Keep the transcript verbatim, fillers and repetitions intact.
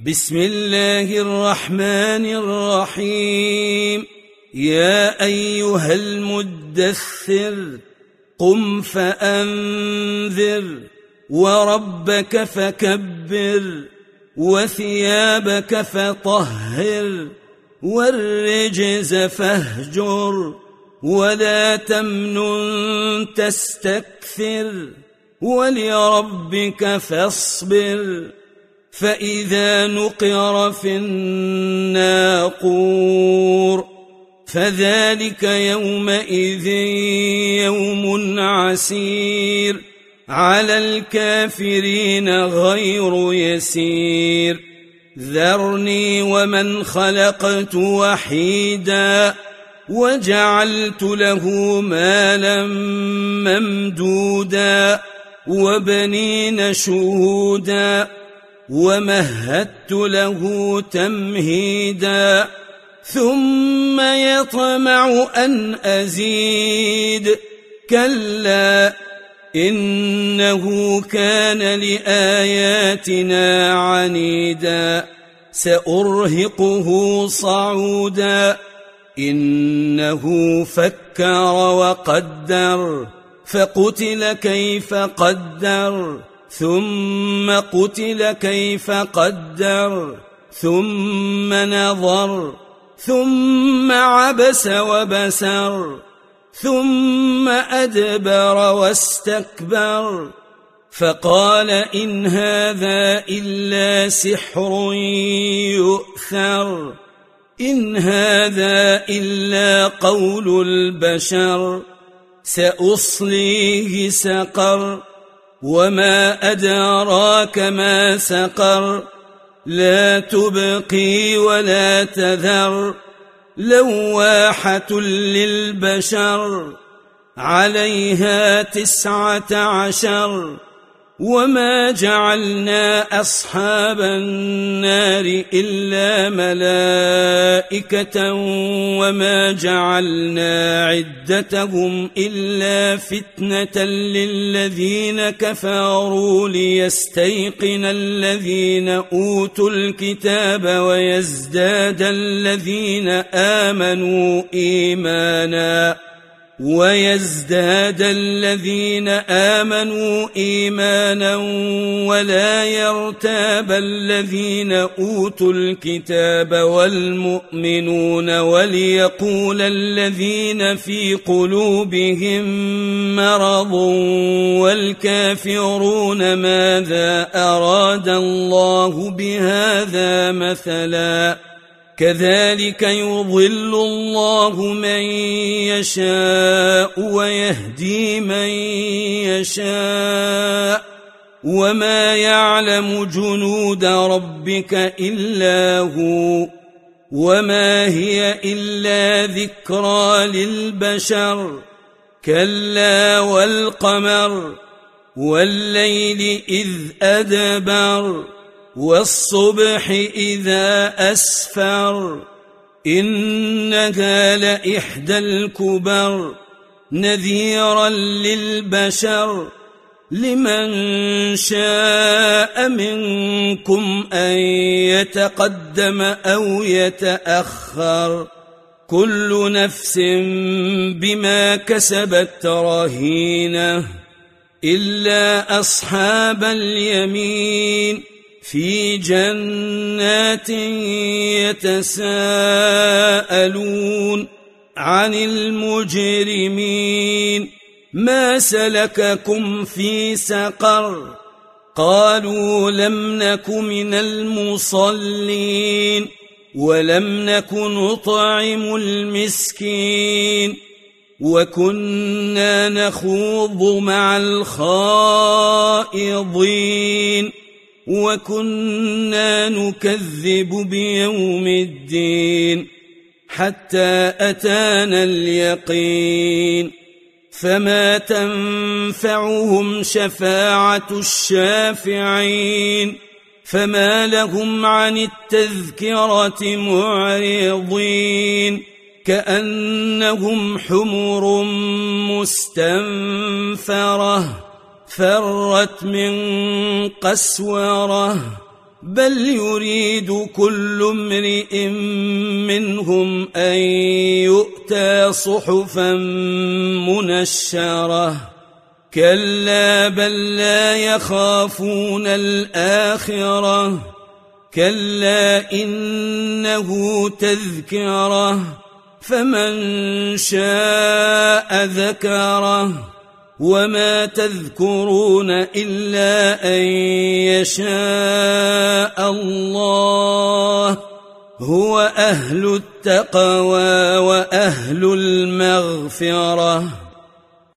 بسم الله الرحمن الرحيم. يا أيها المدثر قم فأنذر وربك فكبر وثيابك فطهر والرجز فاهجر ولا تمنن تستكثر ولربك فاصبر. فإذا نقر في الناقور فذلك يومئذ يوم عسير على الكافرين غير يسير. ذرني ومن خلقت وحيدا وجعلت له مالا ممدودا وبنين شهودا ومهدت له تمهيدا ثم يطمع أن أزيد كلا إنه كان لآياتنا عنيدا سأرهقه صعودا. إنه فكر وقدر فقتل كيف قدر ثم قتل كيف قدر ثم نظر ثم عبس وبسر ثم أدبر واستكبر فقال إن هذا إلا سحر يؤثر إن هذا إلا قول البشر سأصليه سقر وما أدراك ما سقر لا تبقي ولا تذر لواحة للبشر عليها تسعة عشر. وما جعلنا أصحاب النار إلا ملائكة وما جعلنا عدتهم إلا فتنة للذين كفروا ليستيقن الذين أوتوا الكتاب ويزداد الذين آمنوا إيمانا ويزداد الذين آمنوا إيمانا ولا يرتاب الذين أوتوا الكتاب والمؤمنون وليقول الذين في قلوبهم مرض والكافرون ماذا أراد الله بهذا مثلا كذلك يضل الله من يشاء ويهدي من يشاء وما يعلم جنود ربك إلا هو وما هي إلا ذكرى للبشر. كلا والقمر والليل إذ أدبر والصبح إذا أسفر إنها لإحدى الكبر نذيرا للبشر. لمن شاء منكم أن يتقدم أو يتأخر كل نفس بما كسبت رهينة إلا أصحاب اليمين في جنات يتساءلون عن المجرمين ما سلككم في سقر قالوا لم نك من المصلين ولم نك نطعم المسكين وكنا نخوض مع الخائضين وكنا نكذب بيوم الدين حتى أتانا اليقين فما تنفعهم شفاعة الشافعين فما لهم عن التذكرة معرضين كأنهم حمر مستنفرة فرت من قسورة بل يريد كل امرئ منهم أن يؤتى صحفا منشرة كلا بل لا يخافون الآخرة كلا إنه تذكرة فمن شاء ذكره وما تذكرون إلا أن يشاء الله هو أهل التقوى وأهل المغفرة.